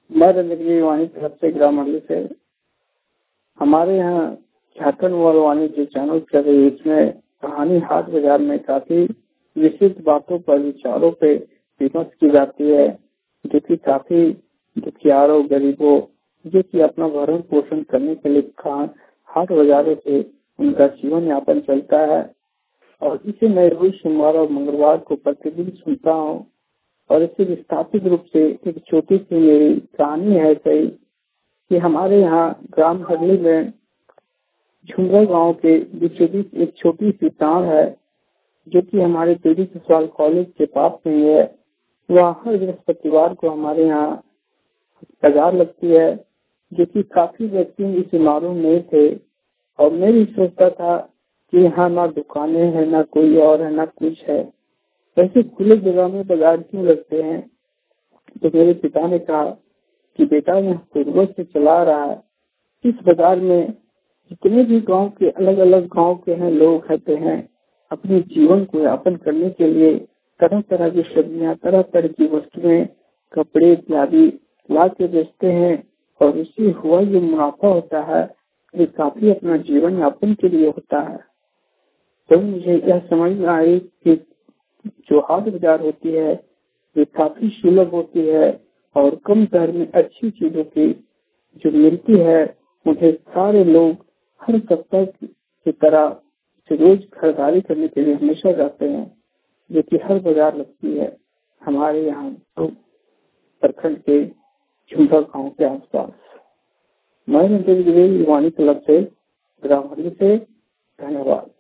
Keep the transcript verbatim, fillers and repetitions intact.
मैं रंजनगिरी वाणी तरफ से ग्राम मंडली से हमारे यहाँ झारखंड वाणी जो चैनल कर रही है, इसमें कहानी हाट बाजार में काफी विशिष्ट बातों पर विचारों पे विमर्श की जाती है, जो कि काफी दुखियारों गरीबों जो कि अपना भरण पोषण करने के लिए हाट बाजारों से उनका जीवन यापन चलता है। और इसे मैं रोज सोमवार और मंगलवार को प्रतिदिन सुनता हूँ। और इसे विस्थापित रूप से एक छोटी सी मेरी कहानी है सही कि हमारे यहाँ ग्राम हरली में झुमरा गांव के बीचों बीच एक छोटी सी गांव है, जो कि हमारे पीढ़ी ससुराल कॉलेज के पास में है। वहाँ हर बृहस्पतिवार को हमारे यहाँ बाजार लगती है, जो कि काफी व्यक्ति इसे मालूम नहीं थे। और मैं भी सोचता था कि यहाँ ना दुकानें हैं, ना कोई और है, ना कुछ है, ऐसे खुले जगह में बाजार क्यों लगते हैं। तो मेरे पिता ने कहा कि बेटा यह पूर्वज से चला रहा है। इस बाजार में जितने भी गांव के अलग अलग गांव के हैं लोग रहते हैं, अपने जीवन को यापन करने के लिए तरह तरह की सब्जियां, तरह तरह की वस्तुएं, कपड़े इत्यादि ला के बेचते हैं। और उससे हुआ जो मुनाफा होता है ये काफी अपना जीवन यापन के लिए होता है। तो मुझे यह समझ में आई कि जो हाट बाजार होती है ये काफी सुलभ होती है और कम दर में अच्छी चीजों की जो मिलती है, उन्हें सारे लोग हर सप्ताह की तरह से रोज खरीदारी करने के लिए हमेशा जाते हैं, जो कि हर बाजार लगती है हमारे यहाँ तो प्रखंड के झुमरा गाँव के आसपास। मैं रंजनगिरी वाणी क्लब से ग्राम मंडली से धन्यवाद।